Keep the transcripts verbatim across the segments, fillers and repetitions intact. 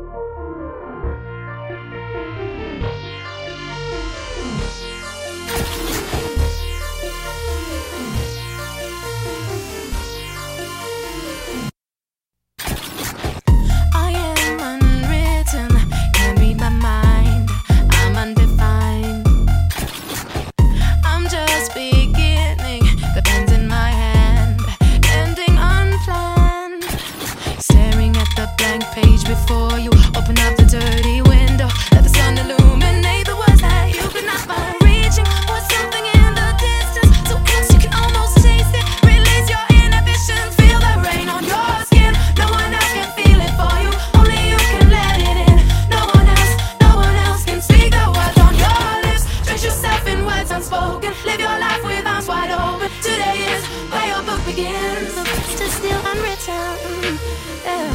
Page before you open up the dirty window, let the sun illuminate the words that you could not find. Reaching for something in the distance, so close you can almost taste it. Release your inhibitions, feel the rain on your skin. No one else can feel it for you, only you can let it in. No one else, no one else can speak the words on your lips. Drench yourself in words unspoken, live your life with arms wide open. Today is where your book begins, the rest is still unwritten. Yeah.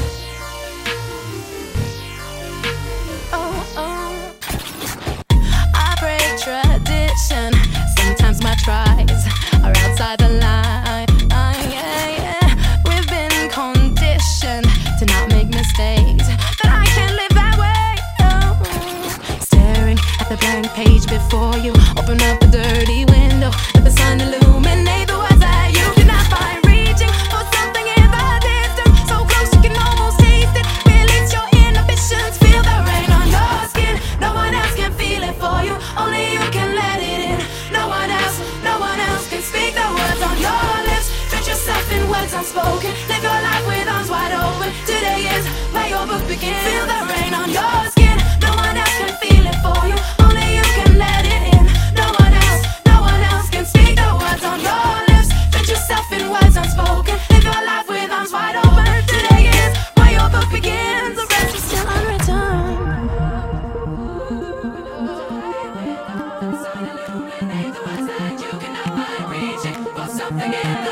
Tradition. Sometimes my tries are outside the line. Yeah, yeah. We've been conditioned to not make mistakes, but I can't live that way. No. Staring at the blank page before you, open up the dirty window, let the sun illuminate the words that you cannot find. Reaching for something in the distance, so close you can almost taste it. Release your inhibitions, feel the rain on your skin. No one else can feel it for you, only you can let it in. No one else, no one else can speak the words on your lips. Drench yourself in words unspoken, live your life with arms wide open. Today is where your book begins. Feel the rain on your skin. No one else can feel it for you, only you can let it in. No one else, no one else can speak the words on your lips. Drench yourself in words unspoken, live your life with arms wide open. Today is where your book begins. The rest is still unwritten. Something in